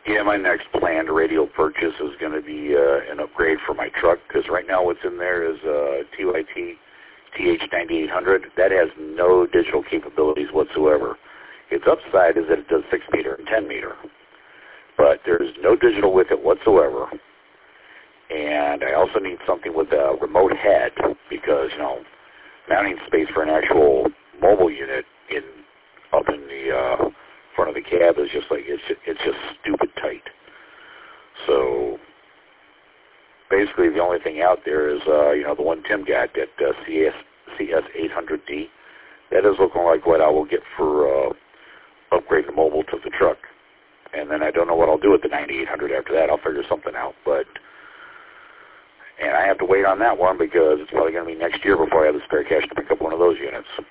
Yeah, my next planned radial purchase is going to be an upgrade for my truck, because right now what's in there is a TYT TH9800. That has no digital capabilities whatsoever. Its upside is that it does 6 meter and 10 meter, but there's no digital with it whatsoever. And I also need something with a remote head, because, mounting space for an actual mobile unit up in the front of the cab is just like, it's just stupid tight. So basically the only thing out there is, the one Tim got, that CS800D. That is looking like what I will get for upgrading the mobile to the truck. And then I don't know what I'll do with the 9800 after that. I'll figure something out. And I have to wait on that one, because it's probably going to be next year before I have the spare cash to pick up one of those units.